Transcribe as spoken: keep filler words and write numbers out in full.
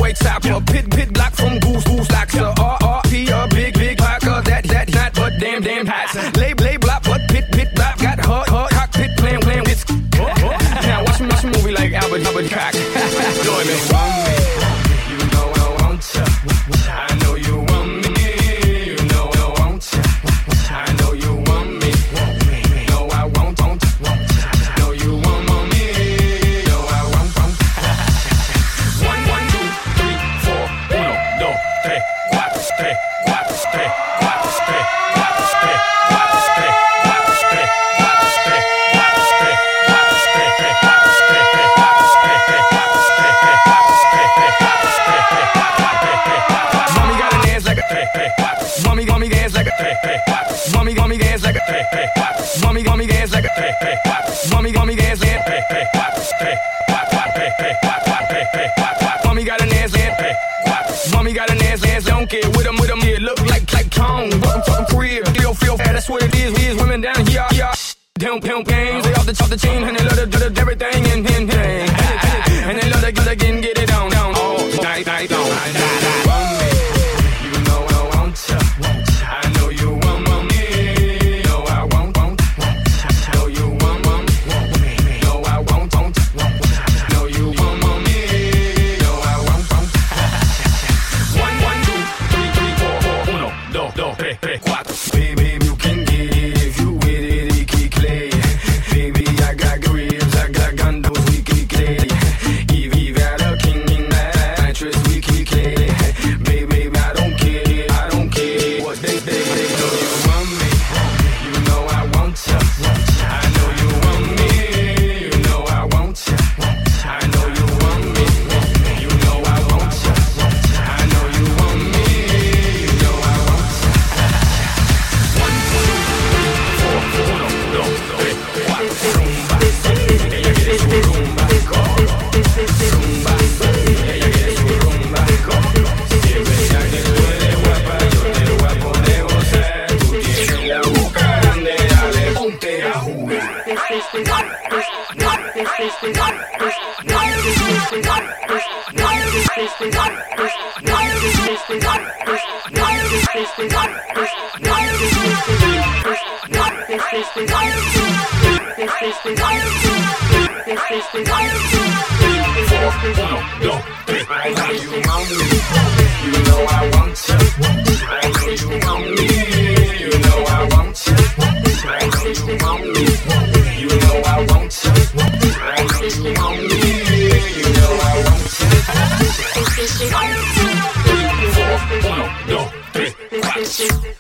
white topper, pit, pit black from goose, goose like so R R P, a big, big packer, that, that, not, but damn, damn hot. Lay, lay, block, but pit, pit, black, got hot, hot, cockpit, playing, playing, it's, oh, oh. Now watch me, watch me movie like Albert, Albert Cock. Join me. Want me, you know I want ya. I know you want me, you know I want ya. I know you want me, no I won't, won't. Know you want me, no I won't, won't. One, one, two, three, four, uno, dos, tres, cuatro, tres, cuatro, tres, cuatro, tres, cuatro, tres, cuatro, tres, cuatro, tres, cuatro, tres, cuatro, tres, cuatro, tres, tres, cuatro, tres, tres, cuatro, tres, tres, cuatro, tres, tres, cuatro, tres, tres, cuatro, tres, tres, cuatro, tres, tres, cuatro. Mommy got a dance like a tres, tres, cuatro. Mommy, mommy dance like a tres, tres, cuatro. Mommy, mommy dance like a tres, tres, cuatro. Mommy, mommy dance like a tres, tres, cuatro. Mommy, mommy dance like a tres, tres, cuatro, tres, cuatro, tres, tres, cuatro, tres, tres, cuatro. Mommy got a dance like a tres, cuatro. Mommy got a dance dance, don't care with them, with them. Yeah, look like like tone. Welcome to the crib, feel feel fat. That's what it is. We is women down here, yeah. Don't don't games, they off the top the chain and they love to do the everything and and and and they love to get again get it on down all night night on. Want me, you know I want ya. I know you want me, no I won't won't. Know you want me, no I won't won't. Know you want me, no I won't won't. One one two three three four four uno dos dos tres tres cuatro. Baby, you can get it if you with it. Baby, I got gribs, I got gandos, we can play. Evie got a king in that mattress, we can play. Baby, I don't care, I don't care what they say. They know you want me, you know I want ya. I know you want me, you know I want ya. I know you want me, you know I want ya. I know you want me, you know I want ya. One, two, three, four, uno, dos, tres, cuatro. Rumba, ella quiere su rumba, rumba, ella quiere su rumba. Siempre ya que tú eres guapa, yo te voy a poner gozar. Tú tienes la boca grande, dale, ponte a jugar. Uno, dos, tres. I know you want me, you know I want ya. I know you want me, you know I want ya. I know you want me, you know I want ya. I know you want me, you know I want ya. Uno, dos, tres, cuatro.